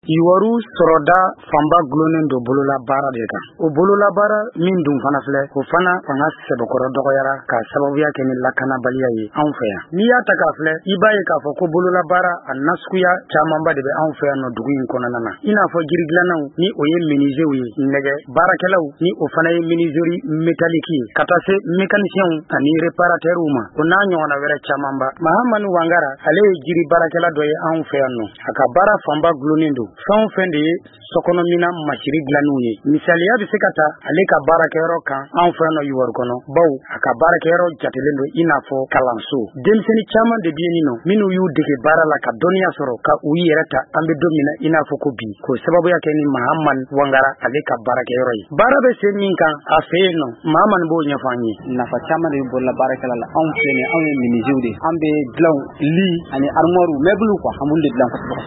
Iwaru sɔrɔda fanba gulonnen do bolola baara de kan. O bolola baara min dun fana filɛ, o fana fanga sɛbɛkɔrɔ dɔgɔyara ka sababuya kɛ ni lakanabaliya ye anw fɛ yan. N'i y'a ta k'a filɛ, i b'a ye k'a fɔ ko bolola baara a nasuguya camanba de bɛ anw fɛ yan nɔ dugu in kɔnɔna na. I n'a fɔ jiridilannaw ni o ye menuisiers ye, nɛgɛ baarakɛlaw ni o fana ye menuiserie métallique ye, ka taa se mécaniciens ani réparateurs ma. O n'a ɲɔgɔnna wɛrɛ camanba. Mahamani Wangara ale ye jiri baarakɛla dɔ ye anw fɛ yan nɔ. A ka baara fanba gulonnen do fɛn o fɛn de ye sokɔnɔmina masiri dilanniw ye. Misaliya bɛ se ka ta ale ka baarakɛyɔrɔ kan anw fɛ yan nɔ Iwaru kɔnɔ. Bawo a ka baarakɛyɔrɔ jatelen do i n'a fɔ kalanso. Denmisɛnnin caman de bɛ yen nɔ minnu y'u dege baara la ka dɔnniya sɔrɔ ka u yɛrɛ ta an bɛ don min na i n'a fɔ ko bi. K'o sababuya kɛ ni Mahamani Wangara ale ka baarakɛyɔrɔ ye. Baara bɛ se min kan a fɛ yen nɔ Mahamani b'o ɲɛfɔ an ye. Nafa caman de bɛ bolola baarakɛla la. Anw filɛ nin anw ye menuisiers de. An bɛ dilan lit ani armoire meuble quoi. An b'olu de dilan kosɛbɛ.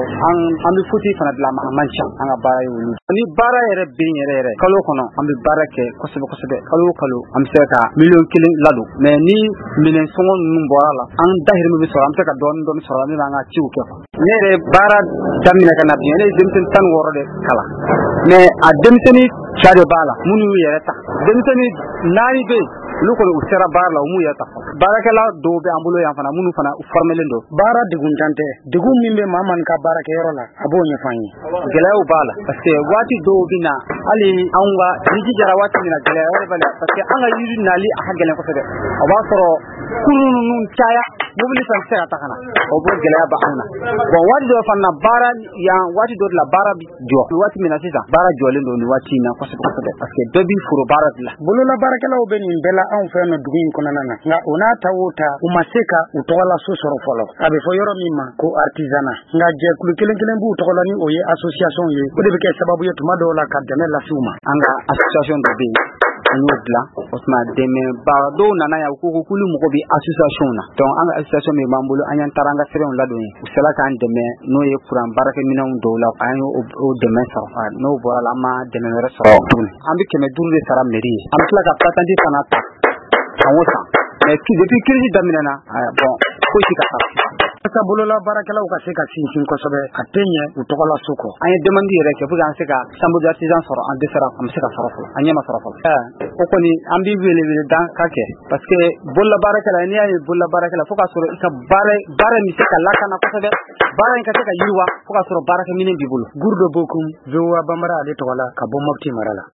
An bɛ fauteuil fana dilan a man ca an ka baara ye olu. Ni baara yɛrɛ ben yɛrɛ kalo kɔnɔ an bɛ baara kɛ kosɛbɛ kalo an bɛ se ka $1,000,000 ladon. Mais ni minɛn sɔngɔ ninnu bɔra la an dahirimɛ bɛ sɔrɔ an bɛ se ka dɔɔni sɔrɔ min b'an ka ciw kɛ. Ne yɛrɛ baara daminɛ ka na bi ne ye denmisɛnnin 16 de kalan. Mais a denmisɛnnin 2 de b'a la minnu y'u yɛrɛ ta. Denmisɛnnin 4 bɛ yen olu kɔni u sera baara la u m'u yɛrɛ ta. Baarakɛla dɔw bɛ an bolo yan fana minnu fana u formelen don. Baara deguntan tɛ. Degun min bɛ Mahamani ka baarakɛyɔrɔ la a b'o ɲɛfɔ an ye. Gɛlɛyaw b'a la parce que waati dɔw bɛ na hali anw ka ni jara waati min na gɛlɛya wɛrɛ b'a la parce que an ka yiri nali a ka gɛlɛn kosɛbɛ. A b'a sɔrɔ kurun ninnu caya mobili fɛn tɛ se ka ta ka na o b'o gɛlɛya bɛ anw na. Bon waati dɔw fana na baara yan waati dɔw la baara bi jɔ. Waati min na sisan baara jɔlen don nin waati in na kosɛbɛ parce que bɛɛ b'i foro baara de la. Bolola baarakɛlaw bɛ nin bɛɛ la anw fɛ yan nɔ dugu in kɔnɔna na. Nka o n'a ta o ta u ma se ka u tɔgɔla so sɔrɔ fɔlɔ. A bɛ fɔ yɔrɔ min ma ko artisanat. Nka jɛkulu kelen b'u tɔgɔla ni o ye association ye. O de bɛ kɛ sababu ye tuma dɔw la ka dɛmɛ lase u ma. An ka association dɔ bɛ yen an y'o dilan o tuma dɛmɛbaga dɔw nana yan ko k'olu mago bɛ association na. Donc an ka association min b'an bolo an y'an taara an ka sɛbɛnw ladon ye. U sera k'an dɛmɛ n'o ye kuran baarakɛminɛnw dɔw la an y'o dɛmɛ sɔrɔ. N'o bɔra la an ma dɛmɛ wɛrɛ sɔrɔ tuguni. An bɛ 500 de sara mairie ye. An bɛ tila ka patente fana ta san o san. Mais depuis crise daminɛna bon fosi ka taa. Asa bolola baarakɛlaw ka se ka sinsin kosɛbɛ a tɛ ɲɛ u tɔgɔla so kɔ. An ye demande yɛrɛ kɛ pour que an se ka chambre d'artisan sɔrɔ an dɛsɛra an bɛ se ka sɔrɔ fɔlɔ an ɲɛ ma sɔrɔ fɔlɔ. O kɔni an bɛ wele dan ka kɛ parce que bolola baarakɛla n'i y'a ye bolola baarakɛla fo ka sɔrɔ i ka baara min se ka lakana kosɛbɛ baara in ka se ka yiriwa fo ka sɔrɔ baarakɛminɛn b'i bolo. Gurdo Bokum VOA Bambara ale tɔgɔ la ka bɔ Mopti mara la.